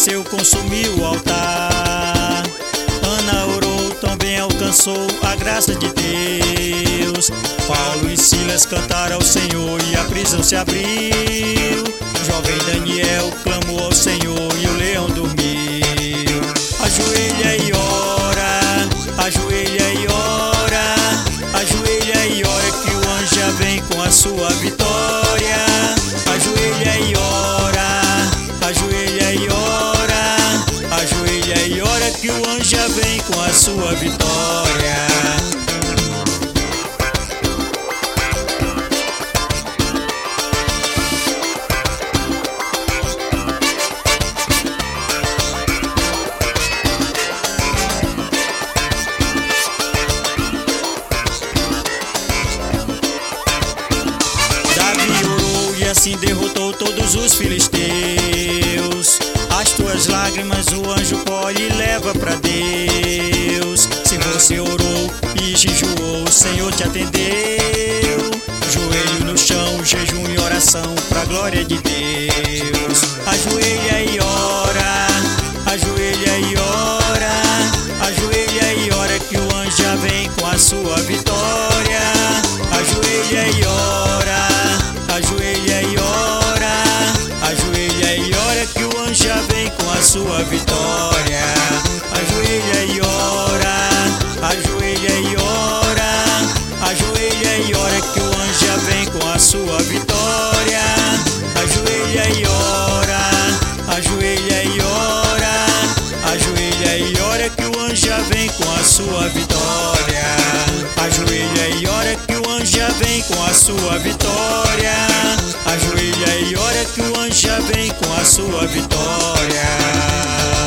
desceu, consumiu o altar. Ana orou, também alcançou a graça de Deus. Paulo e Silas cantaram ao Senhor e a prisão se abriu. Jovem Daniel clamou ao Senhor e o leão dormiu. Ajoelha e ora, ajoelha e ora, ajoelha e ora que o anjo já vem com a sua vitória. Ajoelha e ora, ajoelha e ora, ajoelha e ora que o anjo já vem com a sua vitória. E assim derrotou todos os filisteus. As tuas lágrimas o anjo colhe e leva pra Deus. Se você orou e jejuou, o Senhor te atendeu. Joelho no chão, jejum e oração pra glória de Deus. Ajoelha e ora, ajoelha e ora, ajoelha e ora que o anjo já vem com a sua vitória. Ajoelha e ora, ajoelha e ora, ajoelha e ora que o anjo já vem com a sua vitória. Ajoelha e ora, ajoelha e ora, ajoelha e ora que o anjo já vem com a sua vitória. Ajoelha e ora, ajoelha e ora, ajoelha e ora que o anjo já vem com a sua vitória. Ajoelha e ora que o anjo já vem com a sua vitória. Ajoelha e ora que o anjo já vem com a sua vitória.